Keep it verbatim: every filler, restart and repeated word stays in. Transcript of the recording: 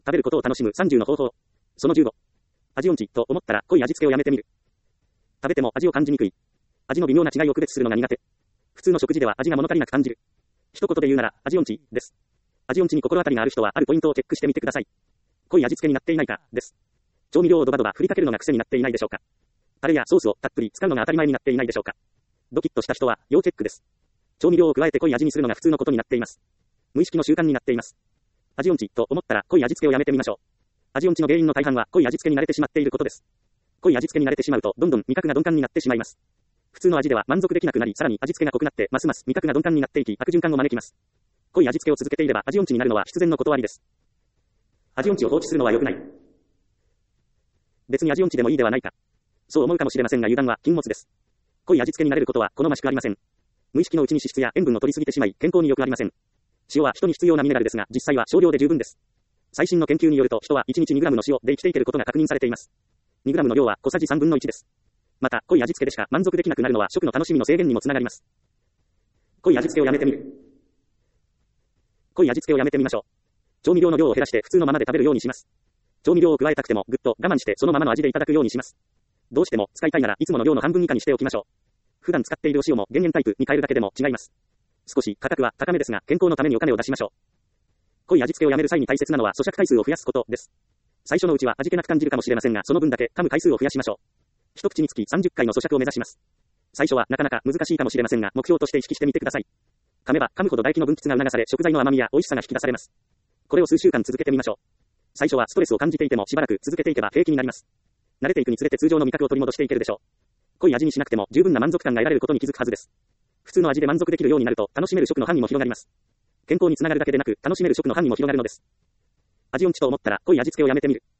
食べることを楽しむさんじゅうの方法。そのじゅうご。味音痴と思ったら濃い味付けをやめてみる。食べても味を感じにくい。味の微妙な違いを区別するのが苦手。普通の食事では味が物足りなく感じる。一言で言うなら味音痴です。味音痴に心当たりがある人はあるポイントをチェックしてみてください。濃い味付けになっていないかです。調味料をドバドバ振りかけるのが癖になっていないでしょうか。タレやソースをたっぷり使うのが当たり前になっていないでしょうか。ドキッとした人は要チェックです。調味料を加えて濃い味にするのが普通のことになっています。無意識の習慣になっています。味音痴と思ったら濃い味付けをやめてみましょう。味音痴の原因の大半は濃い味付けに慣れてしまっていることです。濃い味付けに慣れてしまうとどんどん味覚が鈍感になってしまいます。普通の味では満足できなくなり、さらに味付けが濃くなってますます味覚が鈍感になっていき、悪循環を招きます。濃い味付けを続けていれば味音痴になるのは必然の断りです。味音痴を放置するのは良くない。別に味音痴でもいいではないか。そう思うかもしれませんが油断は禁物です。濃い味付けになれることは好ましくありません。無意識のうちに脂質や塩分を取りすぎてしまい健康に良くありません。塩は人に必要なミネラルですが実際は少量で十分です。最新の研究によると人はいちにちにグラムの塩で生きていけることが確認されています。にグラムの量は小さじさんぶんのいちです。また濃い味付けでしか満足できなくなるのは食の楽しみの制限にもつながります。濃い味付けをやめてみる。濃い味付けをやめてみましょう。調味料の量を減らして普通のままで食べるようにします。調味料を加えたくてもぐっと我慢してそのままの味でいただくようにします。どうしても使いたいならいつもの量の半分以下にしておきましょう。普段使っているお塩も減塩タイプに変えるだけでも違います。少し価格は高めですが健康のためにお金を出しましょう。濃い味付けをやめる際に大切なのは咀嚼回数を増やすことです。最初のうちは味気なく感じるかもしれませんがその分だけ噛む回数を増やしましょう。一口につきさんじゅっかいの咀嚼を目指します。最初はなかなか難しいかもしれませんが目標として意識してみてください。噛めば噛むほど唾液の分泌が促され食材の甘みや美味しさが引き出されます。これを数週間続けてみましょう。最初はストレスを感じていてもしばらく続けていけば平気になります。慣れていくにつれて通常の味覚を取り戻していけるでしょう。濃い味にしなくても十分な満足感が得られることに気づくはずです。普通の味で満足できるようになると楽しめる食の範囲も広がります。健康につながるだけでなく楽しめる食の範囲も広がるのです。味音痴と思ったら濃い味付けをやめてみる。